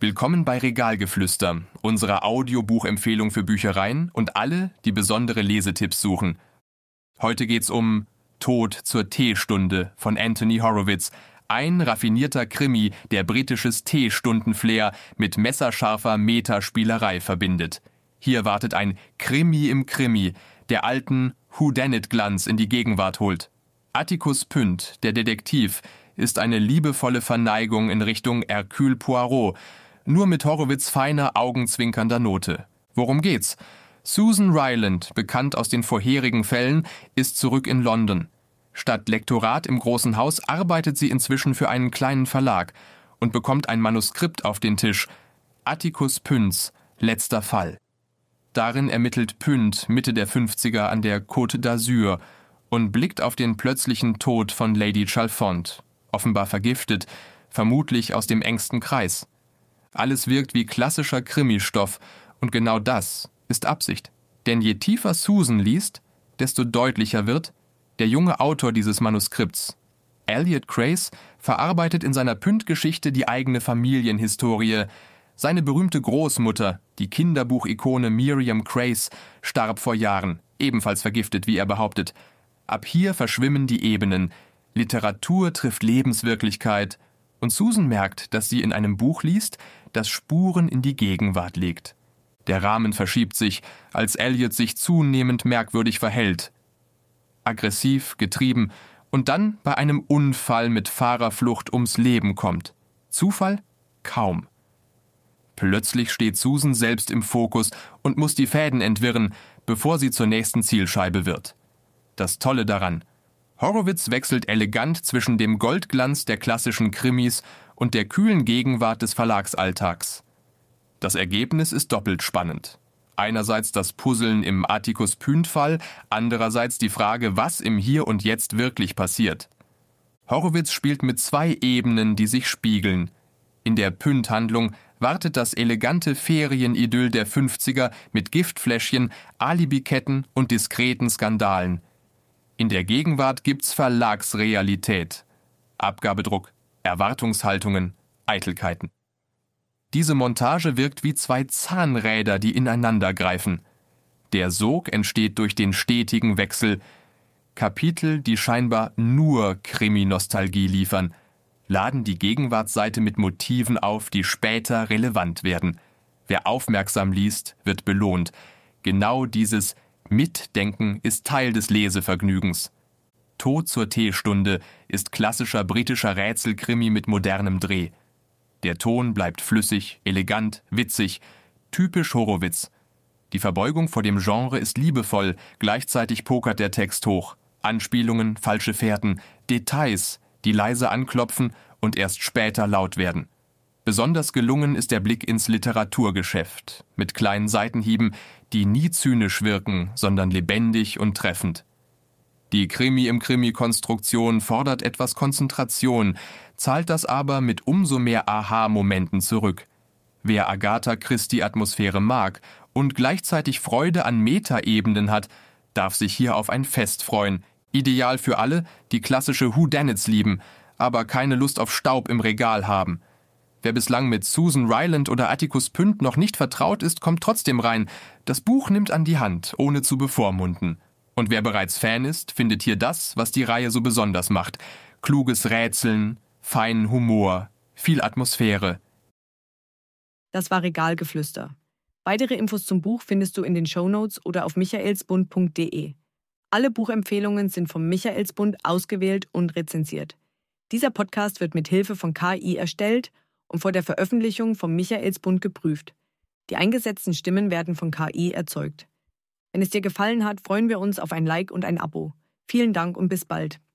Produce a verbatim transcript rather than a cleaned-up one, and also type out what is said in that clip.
Willkommen bei Regalgeflüster, unserer Audiobuchempfehlung für Büchereien und alle, die besondere Lesetipps suchen. Heute geht's um Tod zur Teestunde von Anthony Horowitz, ein raffinierter Krimi, der britisches Teestundenflair mit messerscharfer Metaspielerei verbindet. Hier wartet ein Krimi im Krimi, der alten Whodunit-Glanz in die Gegenwart holt. Atticus Pym, der Detektiv, ist eine liebevolle Verneigung in Richtung Hercule Poirot, nur mit Horowitz' feiner, augenzwinkernder Note. Worum geht's? Susan Ryland, bekannt aus den vorherigen Fällen, ist zurück in London. Statt Lektorat im großen Haus arbeitet sie inzwischen für einen kleinen Verlag und bekommt ein Manuskript auf den Tisch. Atticus Pyms letzter Fall. Darin ermittelt Pym Mitte der fünfziger an der Côte d'Azur und blickt auf den plötzlichen Tod von Lady Chalfont, offenbar vergiftet, vermutlich aus dem engsten Kreis. Alles wirkt wie klassischer Krimistoff und genau das ist Absicht. Denn je tiefer Susan liest, desto deutlicher wird, der junge Autor dieses Manuskripts, Elliot Crace, verarbeitet in seiner Pym-Geschichte die eigene Familienhistorie. Seine berühmte Großmutter, die Kinderbuchikone Miriam Crace, starb vor Jahren, ebenfalls vergiftet, wie er behauptet. Ab hier verschwimmen die Ebenen. Literatur trifft Lebenswirklichkeit. Und Susan merkt, dass sie in einem Buch liest, das Spuren in die Gegenwart legt. Der Rahmen verschiebt sich, als Elliot sich zunehmend merkwürdig verhält. Aggressiv, getrieben und dann bei einem Unfall mit Fahrerflucht ums Leben kommt. Zufall? Kaum. Plötzlich steht Susan selbst im Fokus und muss die Fäden entwirren, bevor sie zur nächsten Zielscheibe wird. Das Tolle daran: Horowitz wechselt elegant zwischen dem Goldglanz der klassischen Krimis und der kühlen Gegenwart des Verlagsalltags. Das Ergebnis ist doppelt spannend. Einerseits das Puzzeln im Atticus Pym-Fall, andererseits die Frage, was im Hier und Jetzt wirklich passiert. Horowitz spielt mit zwei Ebenen, die sich spiegeln. In der Pym-Handlung wartet das elegante Ferienidyll der fünfziger mit Giftfläschchen, Alibiketten und diskreten Skandalen. In der Gegenwart gibt's Verlagsrealität. Abgabedruck, Erwartungshaltungen, Eitelkeiten. Diese Montage wirkt wie zwei Zahnräder, die ineinander greifen. Der Sog entsteht durch den stetigen Wechsel. Kapitel, die scheinbar nur Krimi-Nostalgie liefern, laden die Gegenwartsseite mit Motiven auf, die später relevant werden. Wer aufmerksam liest, wird belohnt. Genau dieses Mitdenken ist Teil des Lesevergnügens. Tod zur Teestunde ist klassischer britischer Rätselkrimi mit modernem Dreh. Der Ton bleibt flüssig, elegant, witzig, typisch Horowitz. Die Verbeugung vor dem Genre ist liebevoll, gleichzeitig pokert der Text hoch. Anspielungen, falsche Fährten, Details, die leise anklopfen und erst später laut werden. Besonders gelungen ist der Blick ins Literaturgeschäft, mit kleinen Seitenhieben, die nie zynisch wirken, sondern lebendig und treffend. Die Krimi im Krimi-Konstruktion fordert etwas Konzentration, zahlt das aber mit umso mehr Aha-Momenten zurück. Wer Agatha Christie-Atmosphäre mag und gleichzeitig Freude an Metaebenen hat, darf sich hier auf ein Fest freuen. Ideal für alle, die klassische Whodunits lieben, aber keine Lust auf Staub im Regal haben. Wer bislang mit Susan Ryland oder Atticus Pym noch nicht vertraut ist, kommt trotzdem rein. Das Buch nimmt an die Hand, ohne zu bevormunden. Und wer bereits Fan ist, findet hier das, was die Reihe so besonders macht. Kluges Rätseln, feinen Humor, viel Atmosphäre. Das war Regalgeflüster. Weitere Infos zum Buch findest du in den Shownotes oder auf michaelsbund punkt de. Alle Buchempfehlungen sind vom Michaelsbund ausgewählt und rezensiert. Dieser Podcast wird mit Hilfe von K I erstellt und vor der Veröffentlichung vom Michaelsbund geprüft. Die eingesetzten Stimmen werden von K I erzeugt. Wenn es dir gefallen hat, freuen wir uns auf ein Like und ein Abo. Vielen Dank und bis bald.